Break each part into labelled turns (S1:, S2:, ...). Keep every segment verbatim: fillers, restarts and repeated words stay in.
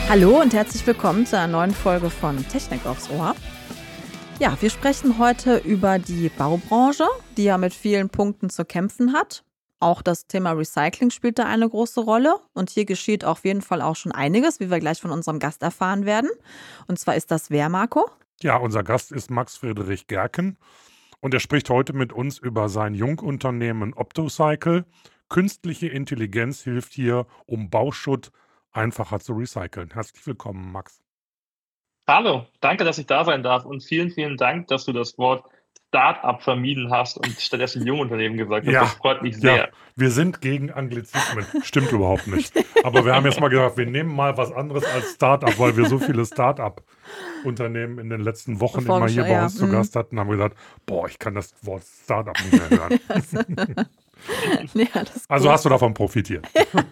S1: Hallo und herzlich willkommen zu einer neuen Folge von Technik aufs Ohr. Ja, wir sprechen heute über die Baubranche, die ja mit vielen Punkten zu kämpfen hat. Auch das Thema Recycling spielt da eine große Rolle. Und hier geschieht auf jeden Fall auch schon einiges, wie wir gleich von unserem Gast erfahren werden. Und zwar ist das wer, Marco?
S2: Ja, unser Gast ist Max Friedrich Gerken und er spricht heute mit uns über sein Jungunternehmen Optocycle. Künstliche Intelligenz hilft hier, um Bauschutt einfacher zu recyceln. Herzlich willkommen, Max.
S3: Hallo, danke, dass ich da sein darf und vielen, vielen Dank, dass du das Wort Start-up vermieden hast und stattdessen Jungunternehmen gesagt hast.
S2: Ja,
S3: Das freut mich sehr.
S2: Ja, wir sind gegen Anglizismen. Stimmt überhaupt nicht. Aber wir haben jetzt mal gesagt, wir nehmen mal was anderes als Start-up, weil wir so viele Start-up-Unternehmen in den letzten Wochen immer hier bei
S1: ja,
S2: uns zu
S1: mm.
S2: Gast hatten, haben wir gesagt, boah, ich kann das Wort Start-up nicht mehr hören.
S1: Ja, das ist
S2: Also
S1: gut.
S2: hast du davon profitiert.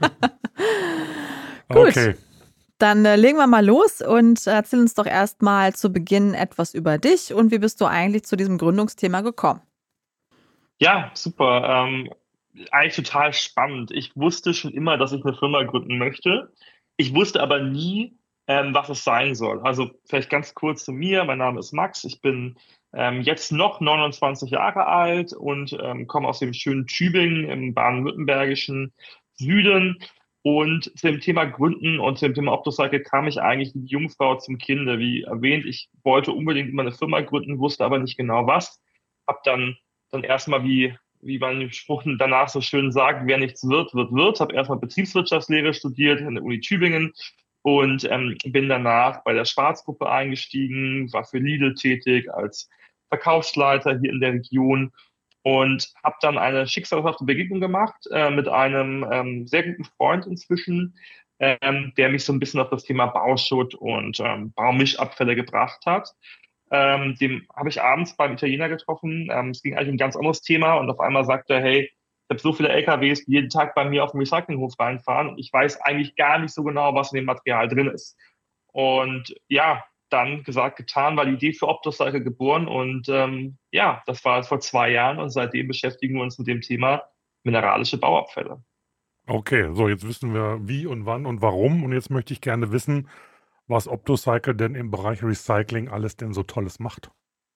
S1: Gut.
S2: Okay.
S1: Dann äh, legen wir mal los und erzähl uns doch erstmal zu Beginn etwas über dich und wie bist du eigentlich zu diesem Gründungsthema gekommen?
S3: Ja, super. Ähm, eigentlich total spannend. Ich wusste schon immer, dass ich eine Firma gründen möchte. Ich wusste aber nie, ähm, was es sein soll. Also vielleicht ganz kurz zu mir. Mein Name ist Max. Ich bin ähm, jetzt noch neunundzwanzig Jahre alt und ähm, komme aus dem schönen Tübingen im baden-württembergischen Süden. Und zu dem Thema Gründen und zu dem Thema Optocycle kam ich eigentlich wie die Jungfrau zum Kinde. Wie erwähnt, ich wollte unbedingt immer eine Firma gründen, wusste aber nicht genau was. Hab dann, dann erstmal, wie, wie man im Spruch danach so schön sagt, wer nichts wird, wird, wird. Habe erstmal Betriebswirtschaftslehre studiert an der Uni Tübingen und ähm, bin danach bei der Schwarzgruppe eingestiegen, war für Lidl tätig als Verkaufsleiter hier in der Region und habe dann eine schicksalhafte Begegnung gemacht äh, mit einem ähm, sehr guten Freund inzwischen, ähm, der mich so ein bisschen auf das Thema Bauschutt und ähm, Baumischabfälle gebracht hat. Ähm, dem habe ich abends beim Italiener getroffen. Ähm, es ging eigentlich um ein ganz anderes Thema und auf einmal sagte er, hey, ich habe so viele L K Ws, die jeden Tag bei mir auf dem Recyclinghof reinfahren und ich weiß eigentlich gar nicht so genau, was in dem Material drin ist. Und ja, dann gesagt, getan, war die Idee für Optocycle geboren und ähm, ja, das war vor zwei Jahren und seitdem beschäftigen wir uns mit dem Thema mineralische Bauabfälle.
S2: Okay, so jetzt wissen wir wie und wann und warum und jetzt möchte ich gerne wissen, was Optocycle denn im Bereich Recycling alles denn so Tolles macht.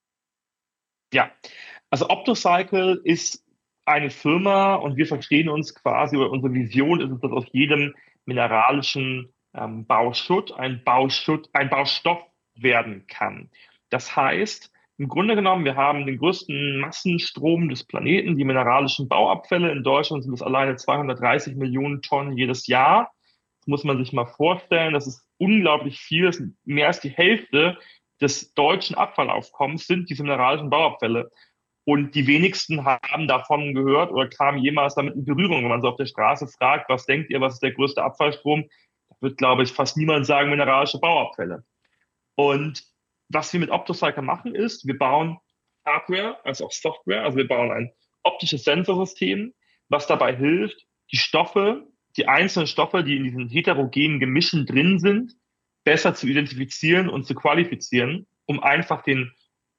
S3: Ja, also Optocycle ist eine Firma und wir verstehen uns quasi, oder unsere Vision ist es, dass aus jedem mineralischen ähm, Bauschutt ein Bauschutt, ein Baustoff werden kann. Das heißt, im Grunde genommen, wir haben den größten Massenstrom des Planeten, die mineralischen Bauabfälle. In Deutschland sind es alleine zweihundertdreißig Millionen Tonnen jedes Jahr. Das muss man sich mal vorstellen. Das ist unglaublich viel. Das ist mehr als die Hälfte des deutschen Abfallaufkommens sind diese mineralischen Bauabfälle. Und die wenigsten haben davon gehört oder kamen jemals damit in Berührung. Wenn man so auf der Straße fragt, was denkt ihr, was ist der größte Abfallstrom, da wird, glaube ich, fast niemand sagen mineralische Bauabfälle. Und was wir mit Optocycle machen ist, wir bauen Hardware als auch Software. Also wir bauen ein optisches Sensorsystem, was dabei hilft, die Stoffe, die einzelnen Stoffe, die in diesen heterogenen Gemischen drin sind, besser zu identifizieren und zu qualifizieren, um einfach den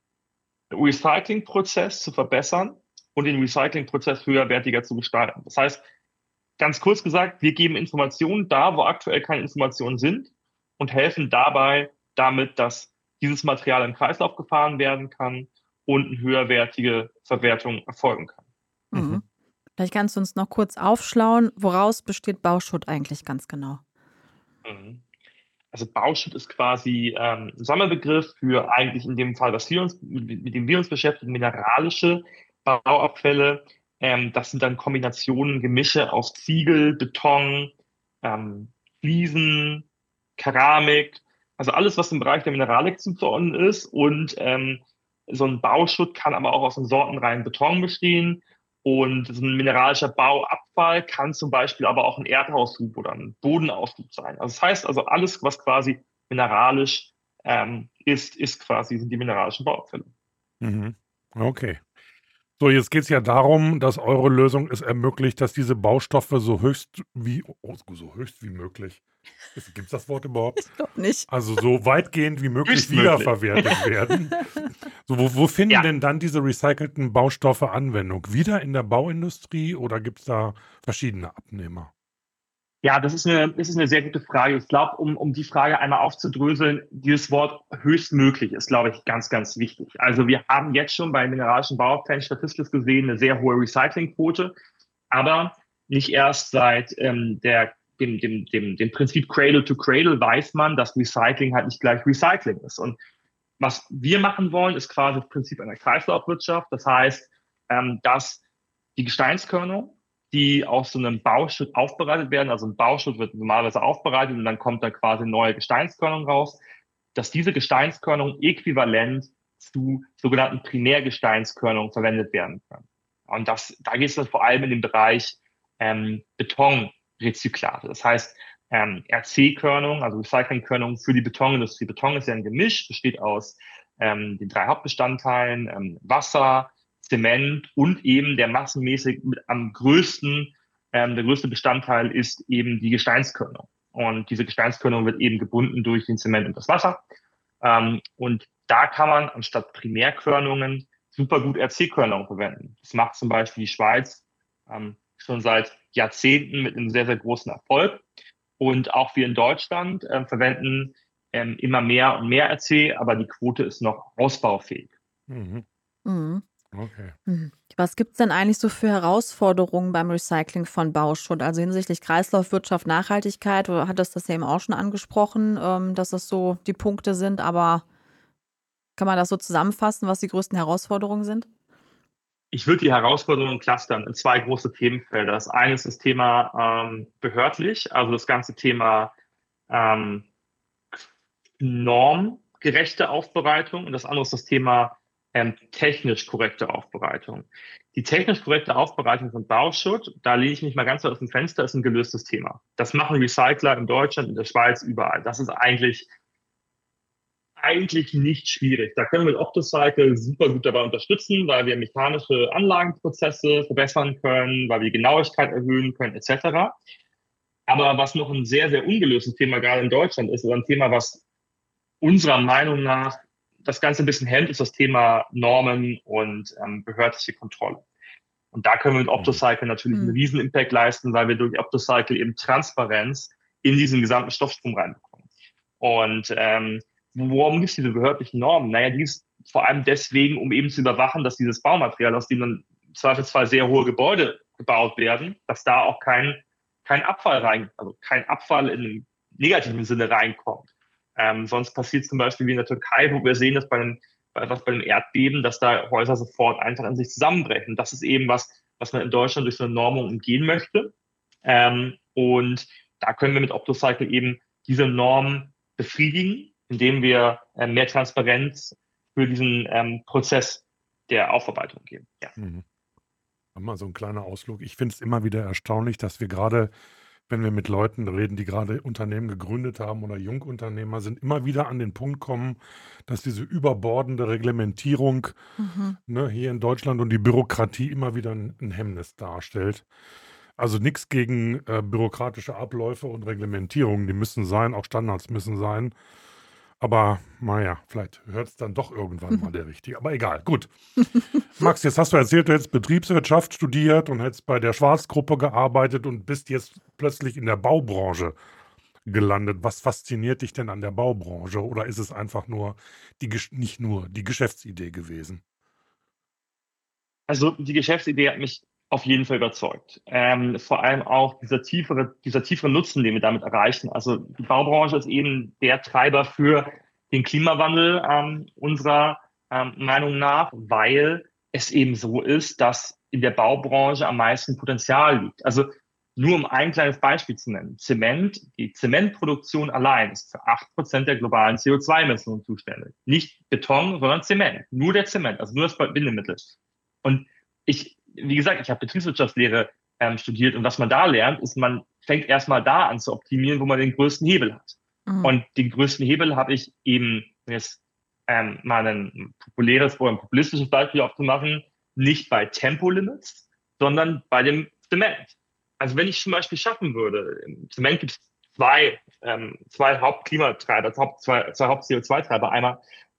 S3: Recyclingprozess zu verbessern und den Recyclingprozess höherwertiger zu gestalten. Das heißt, ganz kurz gesagt, wir geben Informationen da, wo aktuell keine Informationen sind und helfen dabei, damit, dass dieses Material im Kreislauf gefahren werden kann und eine höherwertige Verwertung erfolgen kann.
S1: Mhm. Vielleicht kannst du uns noch kurz aufschlauen, woraus besteht Bauschutt eigentlich ganz genau?
S3: Mhm. Also Bauschutt ist quasi ähm, ein Sammelbegriff für eigentlich in dem Fall, was wir uns, mit, mit dem wir uns beschäftigen, mineralische Bauabfälle. Ähm, das sind dann Kombinationen, Gemische aus Ziegel, Beton, ähm, Fliesen, Keramik, also alles, was im Bereich der Mineralik zuzuordnen ist. Und ähm, so ein Bauschutt kann aber auch aus einem sortenreinen Beton bestehen. Und so ein mineralischer Bauabfall kann zum Beispiel aber auch ein Erdaushub oder ein Bodenaushub sein. Also das heißt also, alles, was quasi mineralisch ähm, ist, ist quasi, sind die mineralischen Bauabfälle.
S2: Mhm. Okay. So, jetzt geht es ja darum, dass eure Lösung es ermöglicht, dass diese Baustoffe so höchst wie, oh, so höchst wie möglich, gibt es das Wort überhaupt?
S1: Ich glaube nicht.
S2: Also so weitgehend wie möglich
S3: Höchstmöglich.
S2: wiederverwertet werden. So, wo, wo finden
S3: Ja.
S2: denn dann diese recycelten Baustoffe Anwendung? Wieder in der Bauindustrie oder gibt es da verschiedene Abnehmer?
S3: Ja, das ist eine, das ist eine sehr gute Frage. Ich glaube, um, um die Frage einmal aufzudröseln, dieses Wort höchstmöglich ist, glaube ich, ganz, ganz wichtig. Also wir haben jetzt schon bei mineralischen Bauabfällen statistisch gesehen eine sehr hohe Recyclingquote, aber nicht erst seit ähm, der, dem, dem, dem, dem Prinzip Cradle to Cradle weiß man, dass Recycling halt nicht gleich Recycling ist. Und was wir machen wollen, ist quasi das Prinzip einer Kreislaufwirtschaft. Das heißt, ähm, dass die Gesteinskörnung, die aus so einem Bauschutt aufbereitet werden. Also ein Bauschutt wird normalerweise aufbereitet und dann kommt da quasi neue Gesteinskörnung raus, dass diese Gesteinskörnung äquivalent zu sogenannten Primärgesteinskörnungen verwendet werden können. Und das, da geht es dann vor allem in den Bereich ähm, Betonrezyklate. Das heißt, ähm, R C-Körnung, also Recyclingkörnung für die Betonindustrie. Beton ist ja ein Gemisch, besteht aus ähm, den drei Hauptbestandteilen, ähm, Wasser, Zement und eben der massenmäßig mit am größten, ähm, der größte Bestandteil ist eben die Gesteinskörnung. Und diese Gesteinskörnung wird eben gebunden durch den Zement und das Wasser. Ähm, und da kann man anstatt Primärkörnungen super gut R C-Körnung verwenden. Das macht zum Beispiel die Schweiz ähm, schon seit Jahrzehnten mit einem sehr, sehr großen Erfolg. Und auch wir in Deutschland äh, verwenden ähm, immer mehr und mehr R C, aber die Quote ist noch ausbaufähig.
S2: Mhm.
S1: Mhm.
S2: Okay.
S1: Mhm. Was gibt es denn eigentlich so für Herausforderungen beim Recycling von Bauschutt? Also hinsichtlich Kreislaufwirtschaft, Nachhaltigkeit, du hattest das ja eben auch schon angesprochen, ähm, dass das so die Punkte sind, aber kann man das so zusammenfassen, was die größten Herausforderungen sind?
S3: Ich würde die Herausforderungen clustern in zwei große Themenfelder. Das eine ist das Thema ähm, behördlich, also das ganze Thema ähm, normgerechte Aufbereitung und das andere ist das Thema ähm, technisch korrekte Aufbereitung. Die technisch korrekte Aufbereitung von Bauschutt, da lehne ich mich mal ganz weit aus dem Fenster, ist ein gelöstes Thema. Das machen Recycler in Deutschland, in der Schweiz, überall. Das ist eigentlich eigentlich nicht schwierig. Da können wir mit Optocycle super gut dabei unterstützen, weil wir mechanische Anlagenprozesse verbessern können, weil wir die Genauigkeit erhöhen können, et cetera. Aber was noch ein sehr, sehr ungelöstes Thema gerade in Deutschland ist, oder ein Thema, was unserer Meinung nach das Ganze ein bisschen hemmt, ist das Thema Normen und ähm, behördliche Kontrolle. Und da können wir mit Optocycle natürlich einen
S1: Mhm.
S3: riesen Impact leisten, weil wir durch Optocycle eben Transparenz in diesen gesamten Stoffstrom reinbekommen. Und ähm, worum gibt es diese behördlichen Normen? Naja, die ist vor allem deswegen, um eben zu überwachen, dass dieses Baumaterial, aus dem dann im Zweifelsfall sehr hohe Gebäude gebaut werden, dass da auch kein, kein Abfall rein, also kein Abfall in einem negativen Sinne reinkommt. Ähm, sonst passiert zum Beispiel wie in der Türkei, wo wir sehen, dass bei einem, bei, was bei einem Erdbeben, dass da Häuser sofort einfach in sich zusammenbrechen. Das ist eben was, was man in Deutschland durch so eine Normung umgehen möchte. Ähm, und da können wir mit Optocycle eben diese Norm befriedigen, indem wir äh, mehr Transparenz für diesen ähm, Prozess der Aufarbeitung geben. Ja.
S2: Mhm. Mal so ein kleiner Ausflug. Ich finde es immer wieder erstaunlich, dass wir gerade, wenn wir mit Leuten reden, die gerade Unternehmen gegründet haben oder Jungunternehmer sind, immer wieder an den Punkt kommen, dass diese überbordende Reglementierung
S1: Mhm.
S2: ne, hier in Deutschland und die Bürokratie immer wieder ein, ein Hemmnis darstellt. Also nichts gegen äh, bürokratische Abläufe und Reglementierungen, die müssen sein, auch Standards müssen sein. Aber naja, vielleicht hört es dann doch irgendwann mal der Richtige. Aber egal, gut. Max, jetzt hast du erzählt, du hättest Betriebswirtschaft studiert und hättest bei der Schwarzgruppe gearbeitet und bist jetzt plötzlich in der Baubranche gelandet. Was fasziniert dich denn an der Baubranche? Oder ist es einfach nur, die, Gesch- nicht nur, die Geschäftsidee gewesen?
S3: Also die Geschäftsidee hat mich auf jeden Fall überzeugt. Ähm, vor allem auch dieser tiefere, dieser tiefere Nutzen, den wir damit erreichen. Also die Baubranche ist eben der Treiber für den Klimawandel ähm, unserer ähm, Meinung nach, weil es eben so ist, dass in der Baubranche am meisten Potenzial liegt. Also nur um ein kleines Beispiel zu nennen. Zement, die Zementproduktion allein ist für acht Prozent der globalen C O zwei Emissionen zuständig. Nicht Beton, sondern Zement. Nur der Zement, also nur das Bindemittel. Und ich, wie gesagt, ich habe Betriebswirtschaftslehre ähm, studiert und was man da lernt, ist, man fängt erstmal da an zu optimieren, wo man den größten Hebel hat.
S1: Mhm.
S3: Und den größten Hebel habe ich eben, um jetzt ähm, mal ein populäres oder ein populistisches Beispiel aufzumachen, nicht bei Tempolimits, sondern bei dem Zement. Also wenn ich zum Beispiel schaffen würde, im Zement gibt es zwei, ähm, zwei Hauptklimatreiber, zwei, zwei Haupt-C O zwei Treiber. Einmal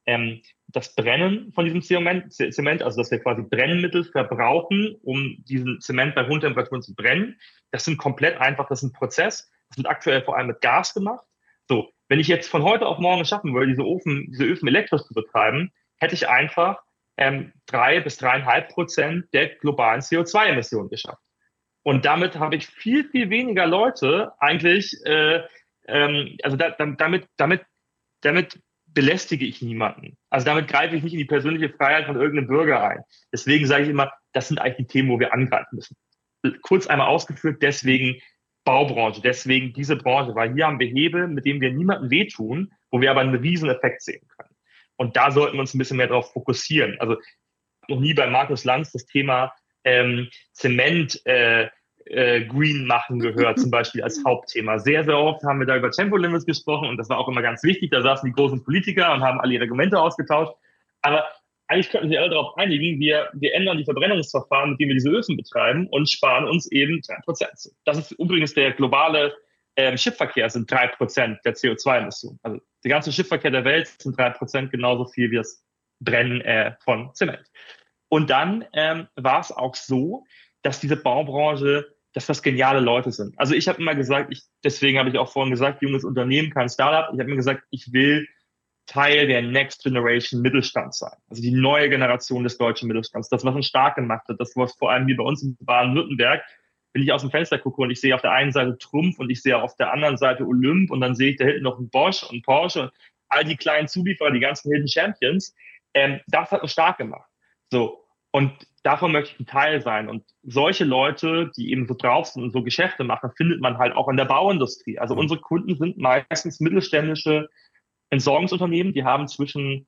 S3: ähm, das Brennen von diesem Zement, Zement, also dass wir quasi Brennmittel verbrauchen, um diesen Zement bei hohen Temperaturen zu brennen. Das sind komplett einfach, das ist ein Prozess. Das wird aktuell vor allem mit Gas gemacht. So, wenn ich jetzt von heute auf morgen schaffen würde, diese Öfen, diese Öfen elektrisch zu betreiben, hätte ich einfach ähm, drei bis dreieinhalb Prozent der globalen C O zwei Emissionen geschafft. Und damit habe ich viel, viel weniger Leute eigentlich, äh, ähm, also da, damit, damit, damit belästige ich niemanden. Also damit greife ich nicht in die persönliche Freiheit von irgendeinem Bürger ein. Deswegen sage ich immer, das sind eigentlich die Themen, wo wir angreifen müssen. Kurz einmal ausgeführt, deswegen Baubranche, deswegen diese Branche, weil hier haben wir Hebel, mit denen wir niemandem wehtun, wo wir aber einen riesen Effekt sehen können. Und da sollten wir uns ein bisschen mehr darauf fokussieren. Also noch nie bei Markus Lanz das Thema ähm, Zement äh, äh, green machen gehört, zum Beispiel als Hauptthema. Sehr, sehr oft haben wir da über Tempolimits gesprochen und das war auch immer ganz wichtig. Da saßen die großen Politiker und haben alle ihre Argumente ausgetauscht. Aber eigentlich könnten wir alle darauf einigen, wir, wir ändern die Verbrennungsverfahren, mit denen wir diese Öfen betreiben und sparen uns eben drei Prozent. Das ist übrigens der globale ähm, Schiffsverkehr, sind drei Prozent der C O zwei Emissionen. Also der ganze Schiffsverkehr der Welt sind drei Prozent, genauso viel wie das Brennen äh, von Zement. Und dann ähm, war es auch so, dass diese Baubranche, dass das geniale Leute sind. Also ich habe immer gesagt, ich, deswegen habe ich auch vorhin gesagt, junges Unternehmen, kein Startup. Ich habe mir gesagt, ich will Teil der Next Generation Mittelstand sein. Also die neue Generation des deutschen Mittelstands. Das, was uns stark gemacht hat, das, was vor allem hier bei uns in Baden-Württemberg, wenn ich aus dem Fenster gucke und ich sehe auf der einen Seite Trumpf und ich sehe auf der anderen Seite Olymp und dann sehe ich da hinten noch einen Bosch und Porsche und all die kleinen Zulieferer, die ganzen Hidden Champions, ähm, das hat uns stark gemacht. So. Und davon möchte ich ein Teil sein. Und solche Leute, die eben so drauf sind und so Geschäfte machen, findet man halt auch in der Bauindustrie. Also unsere Kunden sind meistens mittelständische Entsorgungsunternehmen, die haben zwischen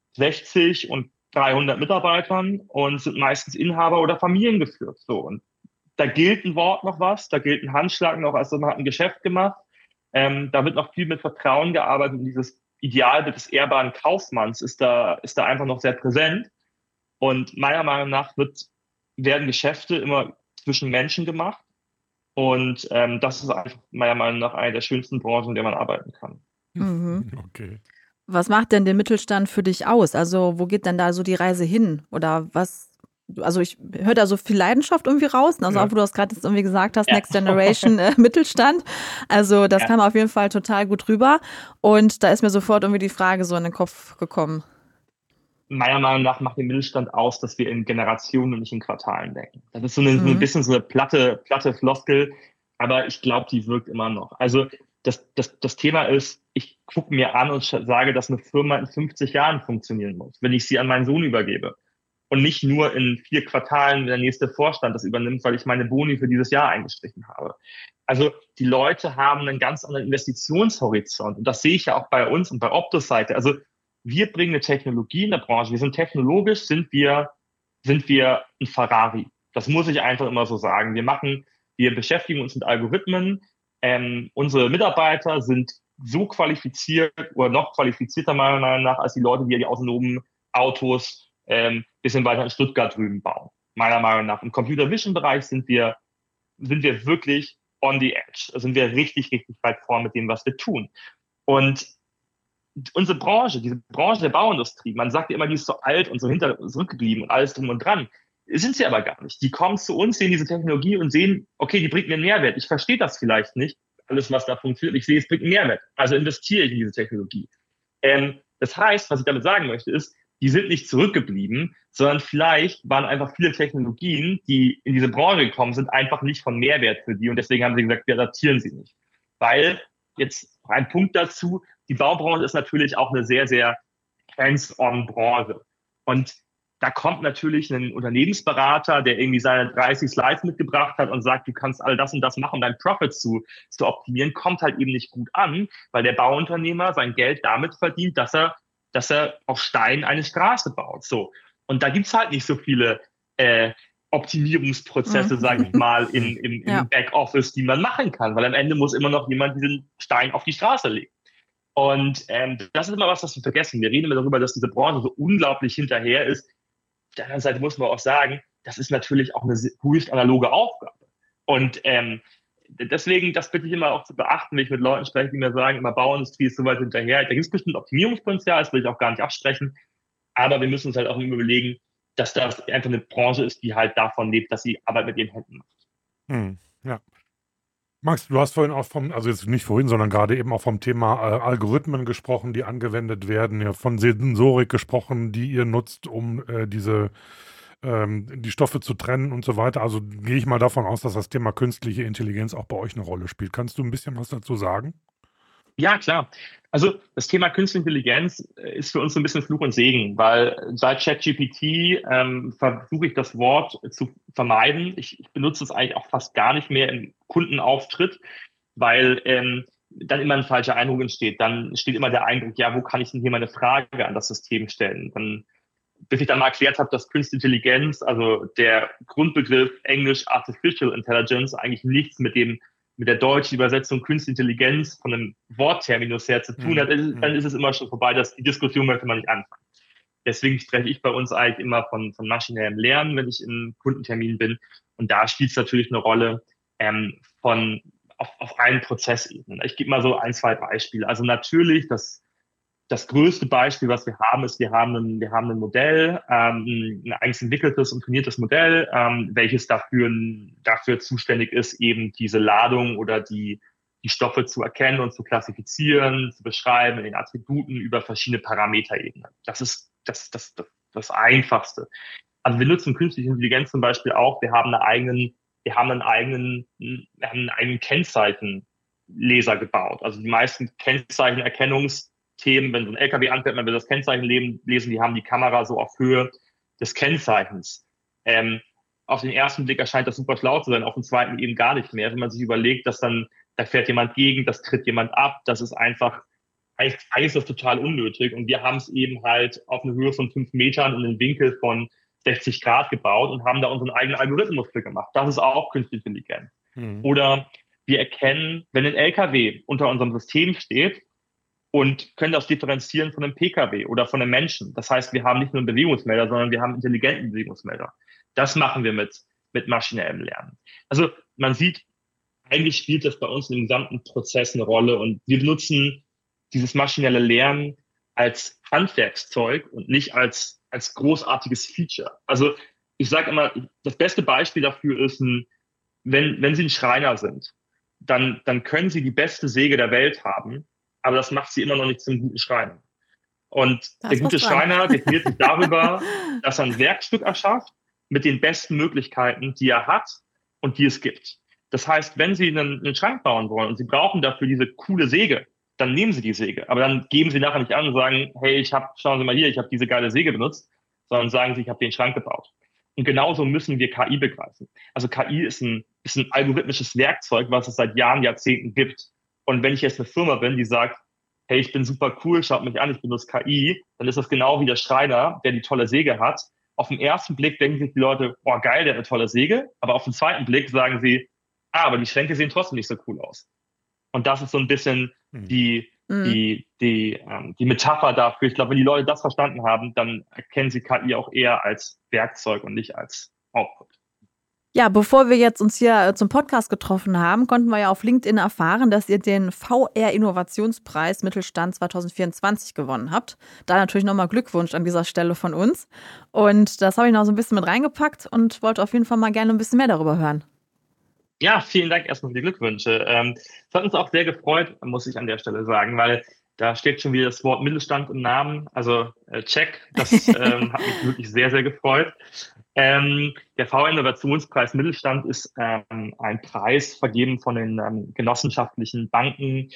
S3: sechzig und dreihundert Mitarbeitern und sind meistens Inhaber oder familiengeführt. So. Und da gilt ein Wort noch was, da gilt ein Handschlag noch, also man hat ein Geschäft gemacht. Ähm, da wird noch viel mit Vertrauen gearbeitet und dieses Idealbild des ehrbaren Kaufmanns ist da, ist da einfach noch sehr präsent. Und meiner Meinung nach wird, werden Geschäfte immer zwischen Menschen gemacht. Und ähm, das ist einfach meiner Meinung nach eine der schönsten Branchen, in der man arbeiten kann.
S1: Mhm.
S2: Okay.
S1: Was macht denn den Mittelstand für dich aus? Also wo geht denn da so die Reise hin? Oder was, also ich höre da so viel Leidenschaft irgendwie raus. Also
S2: Ja.
S1: auch, wo du das gerade jetzt irgendwie gesagt hast,
S3: Ja.
S1: Next Generation äh, Mittelstand. Also das
S3: Ja.
S1: kam auf jeden Fall total gut rüber. Und da ist mir sofort irgendwie die Frage so in den Kopf gekommen.
S3: Meiner Meinung nach macht den Mittelstand aus, dass wir in Generationen und nicht in Quartalen denken. Das ist so, eine,
S1: Mhm.
S3: so ein bisschen so eine platte, platte Floskel, aber ich glaube, die wirkt immer noch. Also das, das, das Thema ist, ich gucke mir an und sage, dass eine Firma in fünfzig Jahren funktionieren muss, wenn ich sie an meinen Sohn übergebe. Und nicht nur in vier Quartalen, wenn der nächste Vorstand das übernimmt, weil ich meine Boni für dieses Jahr eingestrichen habe. Also die Leute haben einen ganz anderen Investitionshorizont. Und das sehe ich ja auch bei uns und bei Optocycle. Also wir bringen eine Technologie in der Branche. Wir sind technologisch, sind wir, sind wir ein Ferrari. Das muss ich einfach immer so sagen. Wir machen, wir beschäftigen uns mit Algorithmen. Ähm, unsere Mitarbeiter sind so qualifiziert oder noch qualifizierter meiner Meinung nach als die Leute, die ja die autonomen Autos ähm, bisschen weiter in Stuttgart drüben bauen. Meiner Meinung nach. Im Computer Vision Bereich sind wir, sind wir wirklich on the edge. Da sind wir richtig, richtig weit vorn mit dem, was wir tun. Und unsere Branche, diese Branche der Bauindustrie, man sagt immer, die ist so alt und so hinter zurückgeblieben und alles drum und dran. Sind sie aber gar nicht. Die kommen zu uns, sehen diese Technologie und sehen, okay, die bringt mir einen Mehrwert. Ich verstehe das vielleicht nicht, alles, was da funktioniert. Ich sehe, es bringt einen Mehrwert. Also investiere ich in diese Technologie. Ähm, das heißt, was ich damit sagen möchte, ist, die sind nicht zurückgeblieben, sondern vielleicht waren einfach viele Technologien, die in diese Branche gekommen sind, einfach nicht von Mehrwert für die. Und deswegen haben sie gesagt, wir adaptieren sie nicht. Weil, jetzt ein Punkt dazu, die Baubranche ist natürlich auch eine sehr, sehr hands-on-Branche. Und da kommt natürlich ein Unternehmensberater, der irgendwie seine dreißig Slides mitgebracht hat und sagt, du kannst all das und das machen, um deinen Profit zu, zu optimieren, kommt halt eben nicht gut an, weil der Bauunternehmer sein Geld damit verdient, dass er, dass er auf Stein eine Straße baut. So. Und da gibt's halt nicht so viele äh, Optimierungsprozesse,
S1: Mhm.
S3: sage ich mal, in, im, im
S1: Ja.
S3: Backoffice, die man machen kann, weil am Ende muss immer noch jemand diesen Stein auf die Straße legen. Und ähm, das ist immer was, was wir vergessen. Wir reden immer darüber, dass diese Branche so unglaublich hinterher ist. Auf der anderen Seite muss man auch sagen, das ist natürlich auch eine höchst analoge Aufgabe. Und ähm, deswegen, das bitte ich immer auch zu beachten, wenn ich mit Leuten spreche, die mir sagen, immer Bauindustrie ist so weit hinterher. Da gibt es bestimmt Optimierungspotenzial, das will ich auch gar nicht absprechen. Aber wir müssen uns halt auch immer überlegen, dass das einfach eine Branche ist, die halt davon lebt, dass sie Arbeit mit ihren Händen macht.
S2: Hm, ja. Max, du hast vorhin auch vom, also jetzt nicht vorhin, sondern gerade eben auch vom Thema äh, Algorithmen gesprochen, die angewendet werden, ja, von Sensorik gesprochen, die ihr nutzt, um äh, diese ähm, die Stoffe zu trennen und so weiter. Also gehe ich mal davon aus, dass das Thema künstliche Intelligenz auch bei euch eine Rolle spielt. Kannst du ein bisschen was dazu sagen?
S3: Ja, klar. Also das Thema Künstliche Intelligenz ist für uns so ein bisschen Fluch und Segen, weil seit ChatGPT ähm, versuche ich das Wort zu vermeiden. Ich, ich benutze es eigentlich auch fast gar nicht mehr im Kundenauftritt, weil ähm, dann immer ein falscher Eindruck entsteht. Dann steht immer der Eindruck, ja, wo kann ich denn hier meine Frage an das System stellen? Dann, bis ich dann mal erklärt habe, dass Künstliche Intelligenz, also der Grundbegriff Englisch Artificial Intelligence, eigentlich nichts mit dem mit der deutschen Übersetzung Künstliche Intelligenz von einem Wortterminus her zu tun hat,
S2: Mhm.
S3: dann ist es immer schon vorbei, dass die Diskussion möchte man nicht anfangen. Deswegen spreche ich bei uns eigentlich immer von, von maschinellem Lernen, wenn ich in Kundentermin bin. Und da spielt es natürlich eine Rolle ähm, von auf, auf allen Prozessebenen. Ich gebe mal so ein, zwei Beispiele. Also natürlich, das Das größte Beispiel, was wir haben, ist, wir haben ein, wir haben ein Modell, ähm, ein eigens entwickeltes und trainiertes Modell, ähm, welches dafür, dafür zuständig ist, eben diese Ladung oder die, die Stoffe zu erkennen und zu klassifizieren, zu beschreiben in den Attributen über verschiedene Parameterebenen. Das ist das, das, das, das Einfachste. Also wir nutzen künstliche Intelligenz zum Beispiel auch. Wir haben einen eigenen, wir haben einen eigenen, wir haben einen eigenen Kennzeichenleser gebaut. Also die meisten Kennzeichenerkennungs Themen, wenn so ein L K W anfährt, man will das Kennzeichen lesen, die haben die Kamera so auf Höhe des Kennzeichens. Ähm, auf den ersten Blick erscheint das super schlau zu sein, auf den zweiten eben gar nicht mehr. Wenn man sich überlegt, dass dann, da fährt jemand gegen, das tritt jemand ab, das ist einfach, eigentlich ist das total unnötig. Und wir haben es eben halt auf eine Höhe von fünf Metern und einen Winkel von sechzig Grad gebaut und haben da unseren eigenen Algorithmus für gemacht. Das ist auch künstliche Intelligenz. Mhm. Oder wir erkennen, wenn ein L K W unter unserem System steht, und können das differenzieren von einem P K W oder von einem Menschen. Das heißt, wir haben nicht nur einen Bewegungsmelder, sondern wir haben einen intelligenten Bewegungsmelder. Das machen wir mit, mit maschinellem Lernen. Also man sieht, eigentlich spielt das bei uns im gesamten Prozess eine Rolle und wir benutzen dieses maschinelle Lernen als Handwerkszeug und nicht als, als großartiges Feature. Also ich sage immer, das beste Beispiel dafür ist, ein, wenn, wenn Sie ein Schreiner sind, dann, dann können Sie die beste Säge der Welt haben, aber das macht sie immer noch nicht zum guten Schreiner. Und das der gute Schreiner definiert sich darüber, dass er ein Werkstück erschafft mit den besten Möglichkeiten, die er hat und die es gibt. Das heißt, wenn Sie einen, einen Schrank bauen wollen und Sie brauchen dafür diese coole Säge, dann nehmen Sie die Säge. Aber dann geben Sie nachher nicht an und sagen, hey, ich habe, schauen Sie mal hier, ich habe diese geile Säge benutzt, sondern sagen Sie, ich habe den Schrank gebaut. Und genauso müssen wir K I begreifen. Also K I ist ein, ist ein algorithmisches Werkzeug, was es seit Jahren, Jahrzehnten gibt. Und wenn ich jetzt eine Firma bin, die sagt, hey, ich bin super cool, schaut mich an, ich benutze K I, dann ist das genau wie der Schreiner, der die tolle Säge hat. Auf den ersten Blick denken sich die Leute, boah, geil, der hat eine tolle Säge. Aber auf den zweiten Blick sagen sie, ah, aber die Schränke sehen trotzdem nicht so cool aus. Und das ist so ein bisschen die, mhm. die, die, ähm, die Metapher dafür. Ich glaube, wenn die Leute das verstanden haben, dann erkennen sie K I auch eher als Werkzeug und nicht als Output.
S1: Ja, bevor wir jetzt uns hier zum Podcast getroffen haben, konnten wir ja auf LinkedIn erfahren, dass ihr den V R-Innovationspreis Mittelstand zwanzig vierundzwanzig gewonnen habt. Da natürlich nochmal Glückwunsch an dieser Stelle von uns. Und das habe ich noch so ein bisschen mit reingepackt und wollte auf jeden Fall mal gerne ein bisschen mehr darüber hören.
S3: Ja, vielen Dank erstmal für die Glückwünsche. Ähm, es hat uns auch sehr gefreut, muss ich an der Stelle sagen, weil da steht schon wieder das Wort Mittelstand im Namen. Also äh, check, das ähm, hat mich wirklich sehr, sehr gefreut. Ähm, der V R-Innovationspreis Mittelstand ist ähm, ein Preis vergeben von den ähm, genossenschaftlichen Banken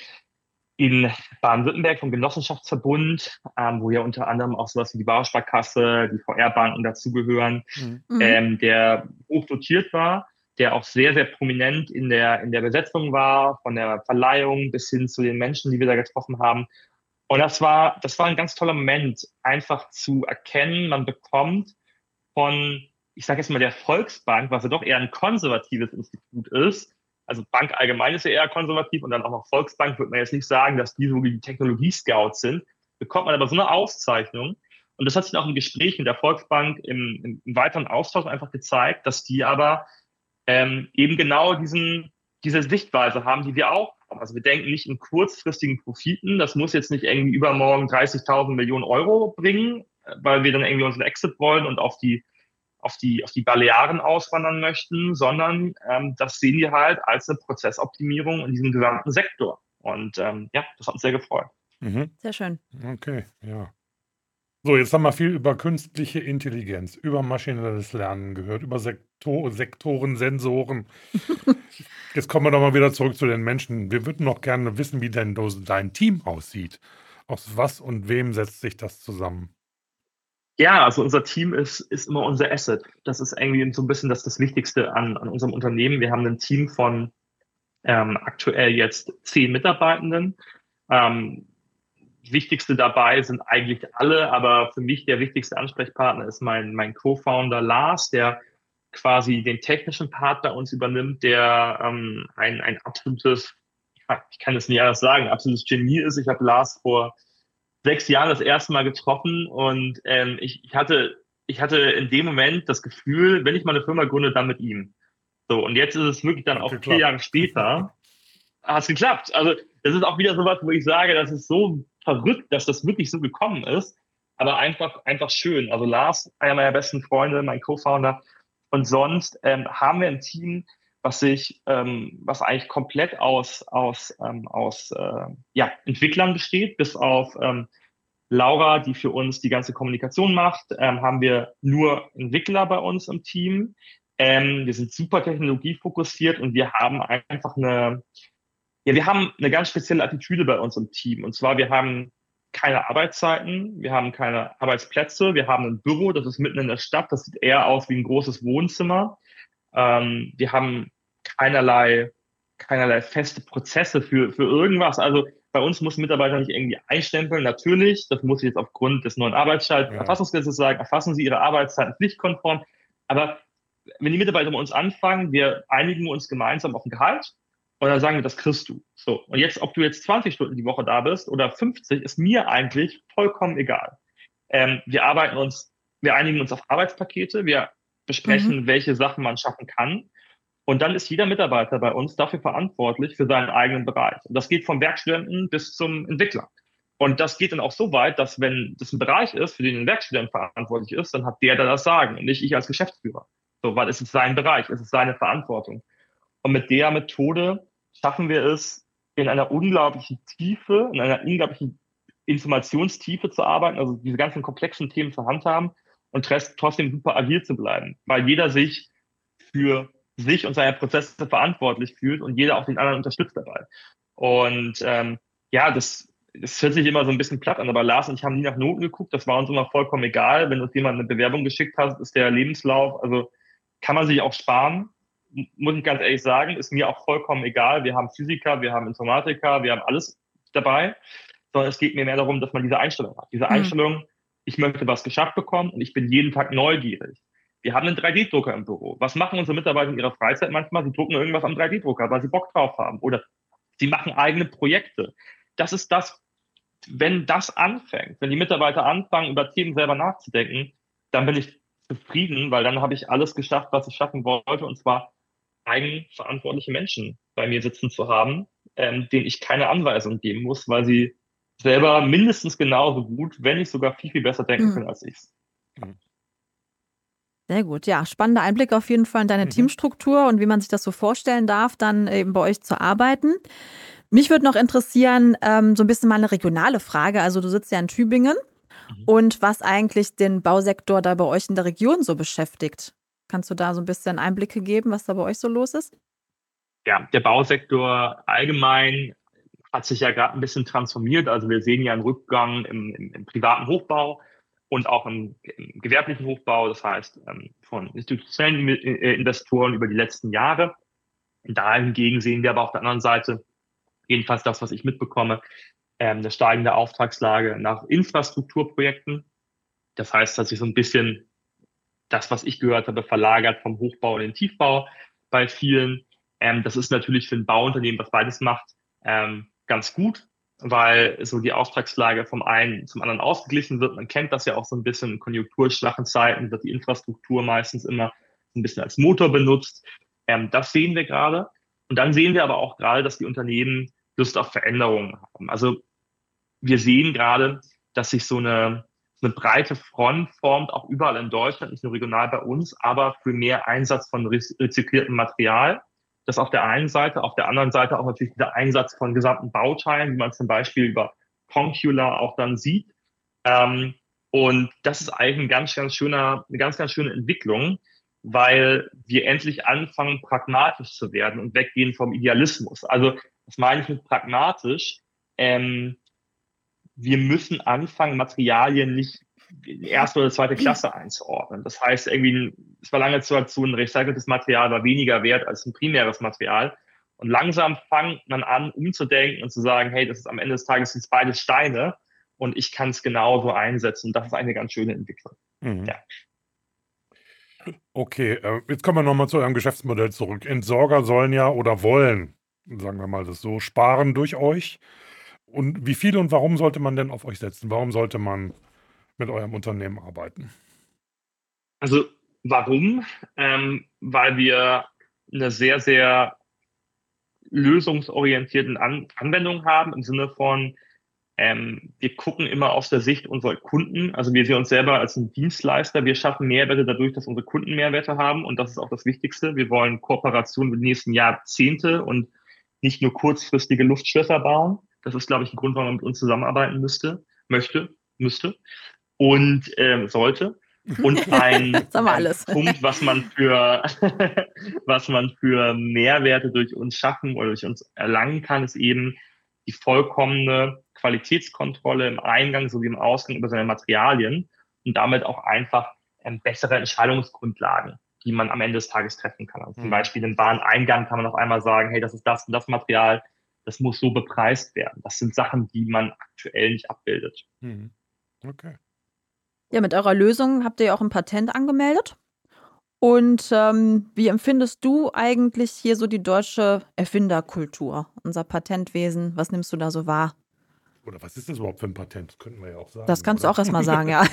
S3: in Baden-Württemberg, vom Genossenschaftsverbund, ähm, wo ja unter anderem auch sowas wie die Bausparkasse, die V R-Banken dazugehören, mhm. ähm, der hoch dotiert war, der auch sehr, sehr prominent in der, in der Besetzung war, von der Verleihung bis hin zu den Menschen, die wir da getroffen haben. Und das war, das war ein ganz toller Moment, einfach zu erkennen, man bekommt von, ich sage jetzt mal, der Volksbank, was ja doch eher ein konservatives Institut ist, also Bank allgemein ist ja eher konservativ und dann auch noch Volksbank, würde man jetzt nicht sagen, dass die so die Technologie-Scouts sind, bekommt man aber so eine Auszeichnung. Und das hat sich auch im Gespräch mit der Volksbank im, im, im weiteren Austausch einfach gezeigt, dass die aber ähm, eben genau diesen, diese Sichtweise haben, die wir auch haben. Also wir denken nicht in kurzfristigen Profiten. Das muss jetzt nicht irgendwie übermorgen dreißigtausend Millionen Euro bringen, weil wir dann irgendwie unseren Exit wollen und auf die auf die, auf die Balearen auswandern möchten, sondern ähm, das sehen wir halt als eine Prozessoptimierung in diesem gesamten Sektor. Und ähm, ja, das hat uns sehr gefreut.
S2: Mhm.
S1: Sehr schön.
S2: Okay, ja. So, jetzt haben wir viel über künstliche Intelligenz, über maschinelles Lernen gehört, über Sektor, Sektoren, Sensoren. Jetzt kommen wir doch mal wieder zurück zu den Menschen. Wir würden noch gerne wissen, wie denn dein Team aussieht. Aus was und wem setzt sich das zusammen?
S3: Ja, also unser Team ist, ist immer unser Asset. Das ist irgendwie so ein bisschen das, das Wichtigste an, an unserem Unternehmen. Wir haben ein Team von ähm, aktuell jetzt zehn Mitarbeitenden. Ähm, Wichtigste dabei sind eigentlich alle, aber für mich der wichtigste Ansprechpartner ist mein, mein Co-Founder Lars, der quasi den technischen Part bei uns übernimmt, der ähm, ein, ein absolutes, ich kann es nicht anders sagen, absolutes Genie ist. Ich habe Lars vor sechs Jahren das erste Mal getroffen und ähm, ich, ich hatte ich hatte in dem Moment das Gefühl, wenn ich mal eine Firma gründe, dann mit ihm. So, und jetzt ist es wirklich dann
S2: Hat
S3: auch
S2: geklappt.
S3: vier Jahre später, hat es geklappt. Also das ist auch wieder so was, wo ich sage, das ist so verrückt, dass das wirklich so gekommen ist, aber einfach einfach schön. Also Lars, einer meiner besten Freunde, mein Co-Founder, und sonst ähm, haben wir ein Team, was sich, ähm, was eigentlich komplett aus aus ähm, aus äh, ja, Entwicklern besteht, bis auf ähm, Laura, die für uns die ganze Kommunikation macht, ähm, haben wir nur Entwickler bei uns im Team. Ähm, wir sind super technologiefokussiert und wir haben einfach eine, ja, wir haben eine ganz spezielle Attitüde bei uns im Team. Und zwar, wir haben keine Arbeitszeiten, wir haben keine Arbeitsplätze, wir haben ein Büro, das ist mitten in der Stadt, das sieht eher aus wie ein großes Wohnzimmer. Ähm, wir haben keinerlei, keinerlei feste Prozesse für, für irgendwas. Also bei uns muss ein Mitarbeiter nicht irgendwie einstempeln. Natürlich, das muss ich jetzt aufgrund des neuen Arbeitszeiterfassungsgesetzes sagen, erfassen Sie Ihre Arbeitszeiten pflichtkonform. Aber wenn die Mitarbeiter bei uns anfangen, wir einigen uns gemeinsam auf ein Gehalt und dann sagen wir, das kriegst du. So. Und jetzt, ob du jetzt zwanzig Stunden die Woche da bist oder fünfzig, ist mir eigentlich vollkommen egal. Ähm, wir arbeiten uns, wir einigen uns auf Arbeitspakete, wir besprechen, mhm. welche Sachen man schaffen kann. Und dann ist jeder Mitarbeiter bei uns dafür verantwortlich für seinen eigenen Bereich. Und das geht vom Werkstudenten bis zum Entwickler. Und das geht dann auch so weit, dass wenn das ein Bereich ist, für den ein Werkstudent verantwortlich ist, dann hat der da das Sagen und nicht ich als Geschäftsführer. So, weil es ist sein Bereich, es ist seine Verantwortung. Und mit der Methode schaffen wir es, in einer unglaublichen Tiefe, in einer unglaublichen Informationstiefe zu arbeiten, also diese ganzen komplexen Themen zur Hand haben und trotzdem super agil zu bleiben, weil jeder sich für sich und seine Prozesse verantwortlich fühlt und jeder auch den anderen unterstützt dabei. Und ähm, ja, das, das hört sich immer so ein bisschen platt an, aber Lars und ich haben nie nach Noten geguckt, das war uns immer vollkommen egal. Wenn uns jemand eine Bewerbung geschickt hat, ist der Lebenslauf, also kann man sich auch sparen, muss ich ganz ehrlich sagen, ist mir auch vollkommen egal. Wir haben Physiker, wir haben Informatiker, wir haben alles dabei, sondern es geht mir mehr darum, dass man diese Einstellung hat. Diese mhm. Einstellung, ich möchte was geschafft bekommen und ich bin jeden Tag neugierig. Wir haben einen drei D Drucker im Büro. Was machen unsere Mitarbeiter in ihrer Freizeit manchmal? Sie drucken irgendwas am drei D Drucker, weil sie Bock drauf haben. Oder sie machen eigene Projekte. Das ist das, wenn das anfängt, wenn die Mitarbeiter anfangen, über Themen selber nachzudenken, dann bin ich zufrieden, weil dann habe ich alles geschafft, was ich schaffen wollte, und zwar eigenverantwortliche Menschen bei mir sitzen zu haben, ähm, denen ich keine Anweisung geben muss, weil sie selber mindestens genauso gut, wenn nicht sogar viel, viel besser denken mhm. können als ich. Mhm.
S1: Sehr gut, ja, spannender Einblick auf jeden Fall in deine mhm. Teamstruktur und wie man sich das so vorstellen darf, dann eben bei euch zu arbeiten. Mich würde noch interessieren, ähm, so ein bisschen mal eine regionale Frage. Also du sitzt ja in Tübingen mhm. und was eigentlich den Bausektor da bei euch in der Region so beschäftigt. Kannst du da so ein bisschen Einblicke geben, was da bei euch so los ist?
S3: Ja, der Bausektor allgemein hat sich ja gerade ein bisschen transformiert. Also wir sehen ja einen Rückgang im, im, im privaten Hochbau und auch im, im gewerblichen Hochbau, das heißt ähm, von institutionellen Investoren über die letzten Jahre. Da hingegen sehen wir aber auf der anderen Seite, jedenfalls das, was ich mitbekomme, ähm, eine steigende Auftragslage nach Infrastrukturprojekten. Das heißt, dass sich so ein bisschen das, was ich gehört habe, verlagert vom Hochbau in den Tiefbau bei vielen. Ähm, das ist natürlich für ein Bauunternehmen, was beides macht, ähm, ganz gut, weil so die Auftragslage vom einen zum anderen ausgeglichen wird. Man kennt das ja auch so ein bisschen in konjunkturschwachen Zeiten, wird die Infrastruktur meistens immer ein bisschen als Motor benutzt. Ähm, das sehen wir gerade. Und dann sehen wir aber auch gerade, dass die Unternehmen Lust auf Veränderungen haben. Also wir sehen gerade, dass sich so eine, eine breite Front formt, auch überall in Deutschland, nicht nur regional bei uns, aber für mehr Einsatz von rezykliertem Material. Das auf der einen Seite, auf der anderen Seite auch natürlich der Einsatz von gesamten Bauteilen, wie man zum Beispiel über Concula auch dann sieht. Ähm, und das ist eigentlich ein ganz, ganz schöner, eine ganz, ganz schöne Entwicklung, weil wir endlich anfangen, pragmatisch zu werden und weggehen vom Idealismus. Also, das meine ich mit pragmatisch. Ähm, wir müssen anfangen, Materialien nicht in erste oder zweite Klasse einzuordnen. Das heißt, irgendwie, es war lange Zeit so, ein recyceltes Material war weniger wert als ein primäres Material. Und langsam fängt man an, umzudenken und zu sagen, hey, das ist am Ende des Tages sind beides Steine und ich kann es genauso einsetzen. Das ist eine ganz schöne Entwicklung.
S2: Mhm.
S3: Ja.
S2: Okay, äh, jetzt kommen wir nochmal zu eurem Geschäftsmodell zurück. Entsorger sollen ja oder wollen, sagen wir mal das so, sparen durch euch. Und wie viel und warum sollte man denn auf euch setzen? Warum sollte man mit eurem Unternehmen arbeiten?
S3: Also warum? Ähm, weil wir eine sehr, sehr lösungsorientierten An Anwendung haben im Sinne von, ähm, wir gucken immer aus der Sicht unserer Kunden. Also wir sehen uns selber als ein Dienstleister. Wir schaffen Mehrwerte dadurch, dass unsere Kunden Mehrwerte haben. Und das ist auch das Wichtigste. Wir wollen Kooperationen über die nächsten Jahrzehnte und nicht nur kurzfristige Luftschlösser bauen. Das ist, glaube ich, ein Grund, warum man mit uns zusammenarbeiten müsste, möchte, müsste und ähm, sollte. Und ein, ein Punkt, was man für was man für Mehrwerte durch uns schaffen oder durch uns erlangen kann, ist eben die vollkommene Qualitätskontrolle im Eingang sowie im Ausgang über seine Materialien und damit auch einfach ähm, bessere Entscheidungsgrundlagen, die man am Ende des Tages treffen kann. Also zum
S2: Mhm.
S3: Beispiel im Wareneingang kann man auf einmal sagen, hey, das ist das und das Material, das muss so bepreist werden. Das sind Sachen, die man aktuell nicht abbildet.
S2: Mhm. Okay.
S1: Ja, mit eurer Lösung habt ihr ja auch ein Patent angemeldet. Und ähm, wie empfindest du eigentlich hier so die deutsche Erfinderkultur, unser Patentwesen? Was nimmst du da so wahr?
S2: Oder was ist das überhaupt für ein Patent? Das könnten wir ja auch sagen.
S1: Das kannst
S2: oder?
S1: du auch erstmal sagen, ja.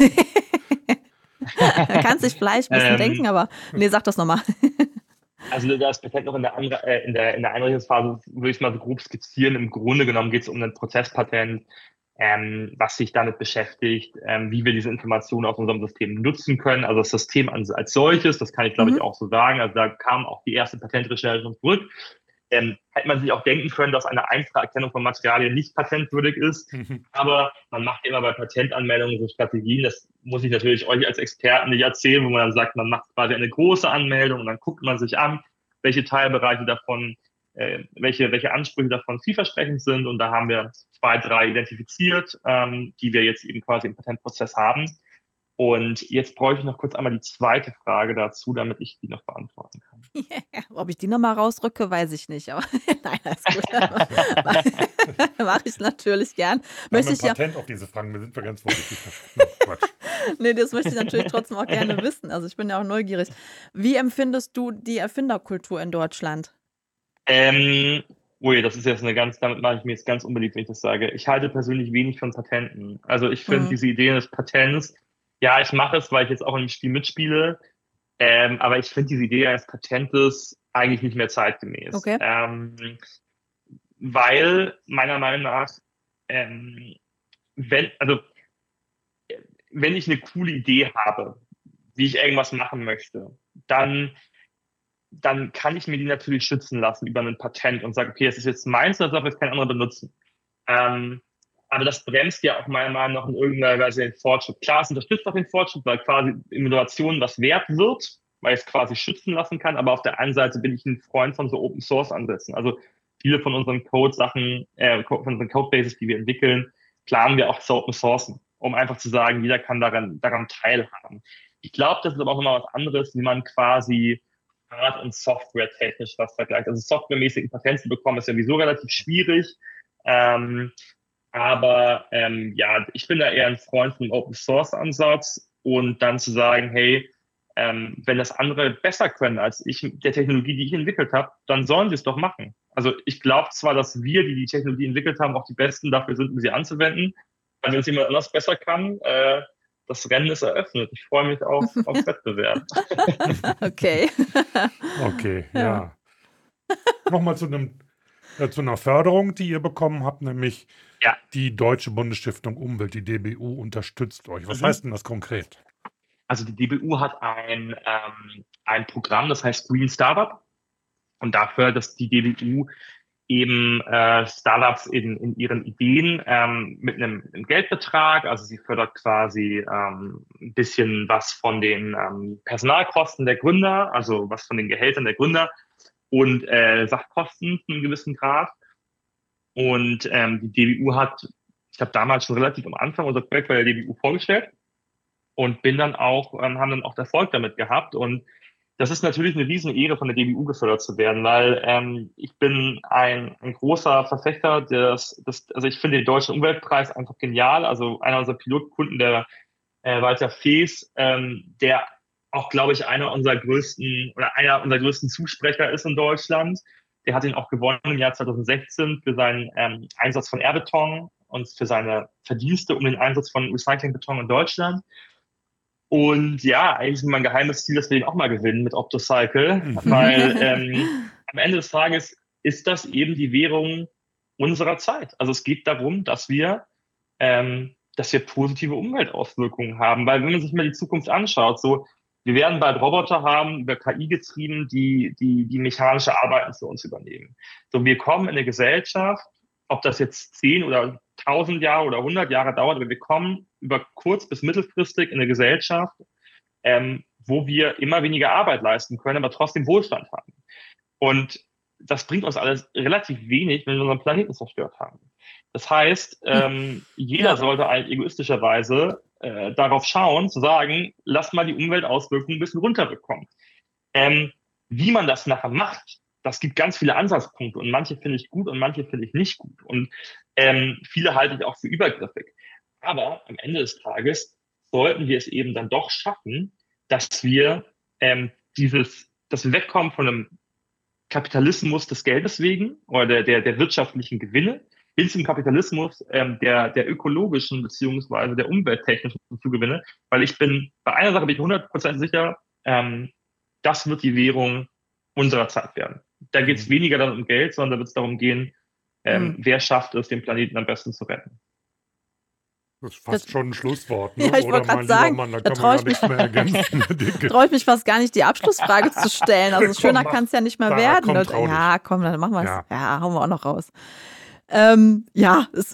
S1: Kannst dich vielleicht ein bisschen
S3: Ähm.
S1: denken, aber nee, sag das nochmal.
S3: Also das Patent noch in der, Anre äh, in der, in der Einreichungsphase würde ich es mal so grob skizzieren. Im Grunde genommen geht es um ein Prozesspatent, ähm, was sich damit beschäftigt, ähm, wie wir diese Informationen aus unserem System nutzen können. Also das System als, als solches, das kann ich glaube
S1: Mhm.
S3: ich auch so sagen. Also da kam auch die erste Patentrecherche schon zurück. Ähm, hätte man sich auch denken können, dass eine einfache Erkennung von Materialien nicht patentwürdig ist.
S2: Mhm.
S3: Aber man macht immer bei Patentanmeldungen so Strategien. Das muss ich natürlich euch als Experten nicht erzählen, wo man dann sagt, man macht quasi eine große Anmeldung und dann guckt man sich an, welche Teilbereiche davon, äh, welche, welche Ansprüche davon vielversprechend sind. Und da haben wir zwei, drei identifiziert, ähm, die wir jetzt eben quasi im Patentprozess haben. Und jetzt bräuchte ich noch kurz einmal die zweite Frage dazu, damit ich die noch beantworten kann.
S1: Yeah. Ob ich die nochmal rausrücke, weiß ich nicht. Aber nein, alles gut. Mache ich natürlich gern.
S2: Wir
S1: Möchte
S2: haben
S1: ich
S2: ein
S1: ja,
S2: Patent auf diese Fragen, wir sind wir ganz vorsichtig. No, Quatsch.
S1: nee, das möchte ich natürlich trotzdem auch gerne wissen. Also ich bin ja auch neugierig. Wie empfindest du die Erfinderkultur in Deutschland?
S3: Ähm, ui, das ist jetzt eine ganz, damit mache ich mir jetzt ganz unbeliebt, wenn ich das sage. Ich halte persönlich wenig von Patenten. Also ich finde
S1: Mhm.
S3: diese Idee des Patents, ja, ich mache es, weil ich jetzt auch in dem Spiel mitspiele, ähm, aber ich finde diese Idee eines Patentes eigentlich nicht mehr zeitgemäß.
S1: Okay.
S3: Ähm, weil meiner Meinung nach, ähm, wenn, also wenn ich eine coole Idee habe, wie ich irgendwas machen möchte, dann dann kann ich mir die natürlich schützen lassen über ein Patent und sage, okay, das ist jetzt meins, das darf jetzt kein anderer benutzen. Ähm, aber das bremst ja auch meiner Meinung nach in irgendeiner Weise den Fortschritt. Klar, es unterstützt auch den Fortschritt, weil quasi Innovation was wert wird, weil ich es quasi schützen lassen kann. Aber auf der einen Seite bin ich ein Freund von so Open-Source-Ansätzen. Also viele von unseren Code-Sachen, äh, von unseren Codebases, die wir entwickeln, planen wir auch zu Open-Sourcen, um einfach zu sagen, jeder kann daran, daran teilhaben. Ich glaube, das ist aber auch nochmal was anderes, wie man quasi Hard- und Software technisch was vergleicht. Also softwaremäßig ein Patent zu bekommen, ist ja sowieso relativ schwierig. Ähm, aber ähm, ja, ich bin da eher ein Freund von Open-Source-Ansatz und dann zu sagen, hey, ähm, wenn das andere besser können als ich, der Technologie, die ich entwickelt habe, dann sollen sie es doch machen. Also ich glaube zwar, dass wir, die die Technologie entwickelt haben, auch die Besten dafür sind, um sie anzuwenden. Aber wenn es jemand anders besser kann, äh, das Rennen ist eröffnet. Ich freue mich auf, auf Wettbewerb.
S1: Okay.
S2: Okay, ja.
S1: Ja.
S2: Nochmal zu einem äh, zu einer Förderung, die ihr bekommen habt, nämlich
S3: Ja.
S2: die Deutsche Bundesstiftung Umwelt, die D B U, unterstützt euch. Was
S3: Mhm.
S2: heißt denn das konkret?
S3: Also die D B U hat ein, ähm, ein Programm, das heißt Green Startup. Und dafür, dass die D B U eben äh, Startups in, in ihren Ideen ähm, mit einem, einem Geldbetrag, also sie fördert quasi ähm, ein bisschen was von den ähm, Personalkosten der Gründer, also was von den Gehältern der Gründer und äh, Sachkosten zu einem gewissen Grad. Und ähm, die D B U hat, ich habe damals schon relativ am Anfang unser Projekt bei der D B U vorgestellt und bin dann auch, ähm, haben dann auch Erfolg damit gehabt. Und das ist natürlich eine riesen Ehre, von der D B U gefördert zu werden, weil ähm, ich bin ein, ein großer Verfechter des, des, also ich finde den Deutschen Umweltpreis einfach genial. Also einer unserer Pilotkunden, der äh, Walter Fees, ähm, der auch, glaube ich, einer unserer größten oder einer unserer größten Zusprecher ist in Deutschland. Der hat ihn auch gewonnen im Jahr zwanzig sechzehn für seinen ähm, Einsatz von Airbeton und für seine Verdienste um den Einsatz von Recyclingbeton in Deutschland. Und ja, eigentlich ist mein geheimes Ziel, dass wir den auch mal gewinnen mit Optocycle, weil ähm, am Ende des Tages ist das eben die Währung unserer Zeit. Also es geht darum, dass wir, ähm, dass wir positive Umweltauswirkungen haben, weil wenn man sich mal die Zukunft anschaut, so wir werden bald Roboter haben, über K I getrieben, die die die mechanische Arbeiten für uns übernehmen. So wir kommen in eine Gesellschaft, ob das jetzt zehn oder tausend Jahre oder hundert Jahre dauert, aber wir kommen über kurz- bis mittelfristig in eine Gesellschaft, ähm, wo wir immer weniger Arbeit leisten können, aber trotzdem Wohlstand haben. Und das bringt uns alles relativ wenig, wenn wir unseren Planeten zerstört haben. Das heißt, ähm, jeder
S1: Ja.
S3: sollte eigentlich egoistischerweise äh, darauf schauen, zu sagen, lass mal die Umweltauswirkungen ein bisschen runterbekommen. Ähm, wie man das nachher macht, das gibt ganz viele Ansatzpunkte und manche finde ich gut und manche finde ich nicht gut. Und ähm, viele halte ich auch für übergriffig. Aber am Ende des Tages sollten wir es eben dann doch schaffen, dass wir ähm, dieses, dass wir wegkommen von einem Kapitalismus des Geldes wegen oder der, der, der wirtschaftlichen Gewinne hin zum Kapitalismus ähm, der, der ökologischen beziehungsweise der umwelttechnischen Zugewinne. Weil ich bin, bei einer Sache bin ich hundert Prozent sicher, ähm, das wird die Währung unserer Zeit werden. Da geht es weniger dann um Geld, sondern da wird es darum gehen, ähm,
S1: Mhm.
S3: wer schafft es, den Planeten am besten zu retten.
S2: Das ist fast
S1: Das-
S2: schon ein Schlusswort, ne?
S1: Ja, ich
S2: Oder
S1: wollte grad
S2: mein lieber
S1: sagen,
S2: Mann, da
S1: da
S2: kann
S1: trau
S2: man
S1: ich
S2: gar nichts mehr ergänzen. Dicke.
S1: Traue ich mich fast gar nicht, die Abschlussfrage zu stellen. Also
S2: Komm,
S1: schöner
S2: mach.
S1: kann es ja nicht mehr
S2: Da,
S1: werden.
S2: komm,
S1: Und,
S2: trau dich.
S1: ja, komm, dann machen wir es.
S2: Ja.
S1: Ja. hauen wir auch noch raus. Ähm, ja, es,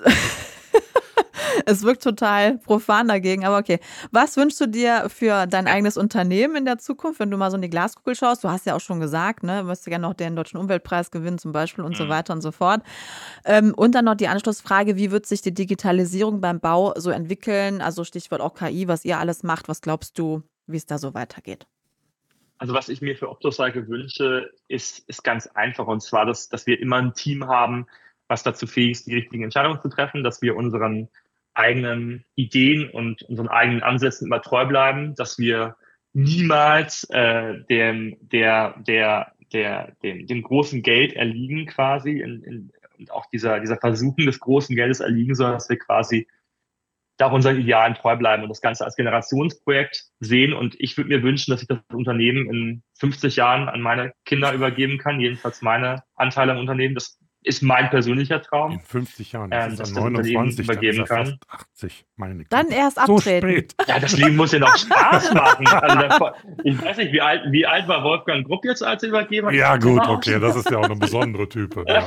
S1: es wirkt total profan dagegen, aber okay. Was wünschst du dir für dein eigenes Unternehmen in der Zukunft, wenn du mal so in die Glaskugel schaust? Du hast ja auch schon gesagt, ne, du möchtest gerne noch den Deutschen Umweltpreis gewinnen zum Beispiel und
S3: Mhm.
S1: so weiter und so fort. Ähm, und dann noch die Anschlussfrage, wie wird sich die Digitalisierung beim Bau so entwickeln? Also Stichwort auch K I, was ihr alles macht. Was glaubst du, wie es da so weitergeht?
S3: Also was ich mir für Optocycle wünsche, ist, ist ganz einfach. Und zwar, dass, dass wir immer ein Team haben, was dazu fähig ist, die richtigen Entscheidungen zu treffen, dass wir unseren eigenen Ideen und unseren eigenen Ansätzen immer treu bleiben, dass wir niemals äh, dem, der, der, der, dem, dem großen Geld erliegen quasi in, in, und auch dieser, dieser Versuchen des großen Geldes erliegen, sondern dass wir quasi da auch unseren Idealen treu bleiben und das Ganze als Generationsprojekt sehen. Und ich würde mir wünschen, dass ich das Unternehmen in fünfzig Jahren an meine Kinder übergeben kann, jedenfalls meine Anteile am Unternehmen. Das ist mein persönlicher
S2: In
S3: Traum,
S2: fünfzig Jahren,
S3: ähm,
S2: das ist
S3: dass
S2: er
S3: ich das Unternehmen
S2: neunundzwanzig, dann ist
S3: übergeben
S2: er
S3: kann.
S2: fast achtzig. Meine
S1: Dann
S2: Güte.
S1: erst
S2: So
S1: abtreten.
S2: spät.
S3: Ja, das Leben muss ja noch Spaß machen. Also da, ich weiß nicht, wie alt, wie alt war Wolfgang Grupp jetzt, als er übergeben hat?
S2: Ja
S3: Der
S2: gut,
S3: war auch
S2: okay, das ist ja auch eine besondere Type. Ja.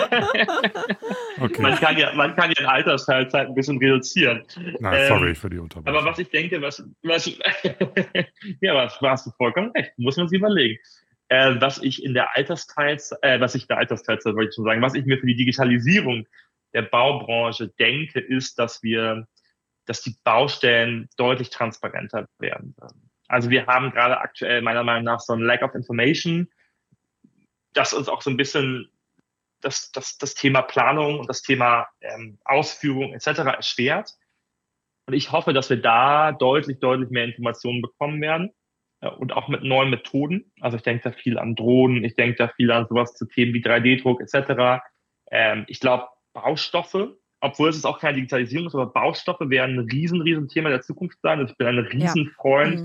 S2: Okay.
S3: Man kann ja, man kann ja in Altersteilzeit ein bisschen reduzieren.
S2: Nein, sorry
S3: Ähm,
S2: für die Unterbrechung.
S3: Aber was ich denke, was, was ja, was hast du vollkommen recht, muss man sich überlegen. Äh, was ich in der Altersteilzeit, äh, was ich in der Altersteilzeit wollte ich schon sagen, was ich mir für die Digitalisierung der Baubranche denke, ist, dass wir, dass die Baustellen deutlich transparenter werden. Also wir haben gerade aktuell meiner Meinung nach so ein Lack of Information, das uns auch so ein bisschen das, das, das Thema Planung und das Thema ähm, Ausführung et cetera erschwert. Und ich hoffe, dass wir da deutlich, deutlich mehr Informationen bekommen werden äh, und auch mit neuen Methoden. Also ich denke da viel an Drohnen, ich denke da viel an sowas zu Themen wie drei D Druck et cetera. Ähm, ich glaube, Baustoffe, obwohl es auch keine Digitalisierung ist, aber Baustoffe werden ein riesen, riesen Thema der Zukunft sein. Also ich bin ein riesen Freund
S1: Mhm.
S2: Ja.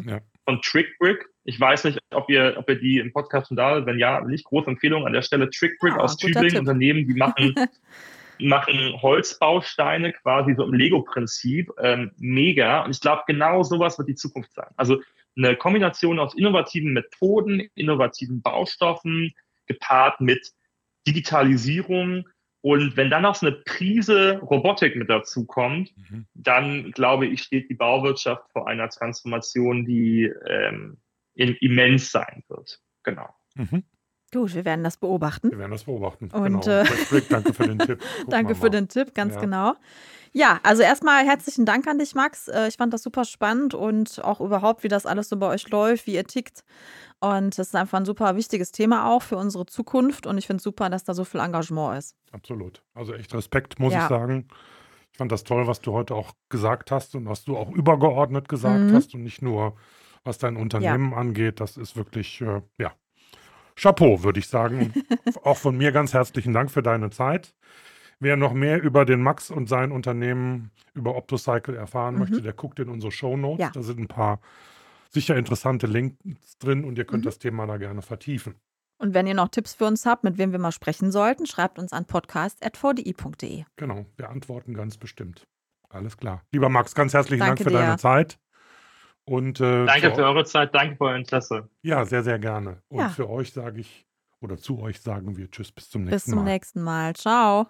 S3: von TrickBrick. Ich weiß nicht, ob ihr, ob ihr die im Podcast schon da, wenn ja, nicht, große Empfehlung an der Stelle. TrickBrick
S1: Ja,
S3: aus
S1: guter
S3: Tübingen,
S1: Tipp.
S3: Unternehmen, die machen, machen Holzbausteine quasi so im Lego-Prinzip. Ähm, mega. Und ich glaube, genau sowas wird die Zukunft sein. Also eine Kombination aus innovativen Methoden, innovativen Baustoffen, gepaart mit Digitalisierung. Und wenn dann noch so eine Prise Robotik mit dazu kommt,
S2: Mhm.
S3: dann glaube ich, steht die Bauwirtschaft vor einer Transformation, die ähm, in, immens sein wird. Genau.
S2: Mhm.
S1: Gut, wir werden das beobachten.
S2: Wir werden das beobachten.
S1: Und,
S2: genau.
S1: äh,
S2: TrickBrick, danke für den Tipp. Gucken
S1: Danke
S2: wir
S1: für
S2: mal.
S1: den Tipp, ganz
S2: Ja.
S1: genau. Ja, also erstmal herzlichen Dank an dich, Max. Äh, Ich fand das super spannend und auch überhaupt, wie das alles so bei euch läuft, wie ihr tickt. Und das ist einfach ein super wichtiges Thema auch für unsere Zukunft. Und ich finde es super, dass da so viel Engagement ist.
S2: Absolut. Also echt Respekt, muss
S1: Ja.
S2: ich sagen. Ich fand das toll, was du heute auch gesagt hast und was du auch übergeordnet gesagt
S1: Mhm.
S2: hast und nicht nur, was dein Unternehmen angeht. Das ist wirklich, äh, ja, Chapeau, würde ich sagen. Und auch von mir ganz herzlichen Dank für deine Zeit. Wer noch mehr über den Max und sein Unternehmen, über Optocycle erfahren
S1: Mhm.
S2: möchte, der guckt in unsere Shownotes.
S1: Ja.
S2: Da sind ein paar sicher interessante Links drin und ihr könnt
S1: Mhm.
S2: das Thema da gerne vertiefen.
S1: Und wenn ihr noch Tipps für uns habt, mit wem wir mal sprechen sollten, schreibt uns an podcast at v d i punkt d e.
S2: Genau, wir antworten ganz bestimmt. Alles klar. Lieber Max, ganz herzlichen
S1: Danke
S2: Dank für
S1: dir.
S2: deine Zeit. Und äh,
S3: Danke
S2: zu-
S3: für eure Zeit, danke für euer Interesse.
S2: Ja, sehr, sehr gerne. Und
S1: Ja.
S2: für euch sage ich, oder zu euch sagen wir Tschüss, bis zum
S1: Bis
S2: nächsten
S1: zum
S2: Mal.
S1: nächsten Mal. Ciao.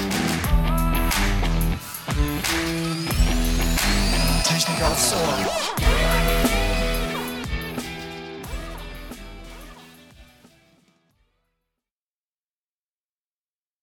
S4: Technik aufs Ohr.